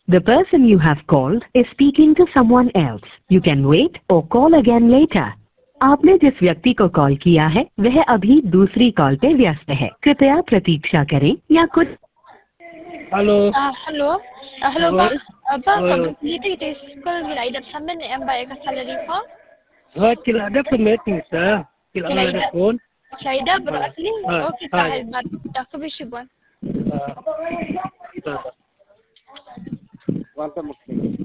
The person you have called is speaking to someone else. You can wait or call again later. आपने जिस व्यक्ति को call किया है वह अभी दूसरी कॉल पे व्यस्त है. कृपया प्रतीक्षा करें या कुछ. Alo. Hello. Hello Oi. bác. Bác Oi, có oi. biết gì thì có lại đặt sang bên em bài cái salary form? Kila ada meeting sir. Kila ada phone. Saya dah berasli. Ah, Okey, hai. sahabat. Dah kebishibuan. Welcome.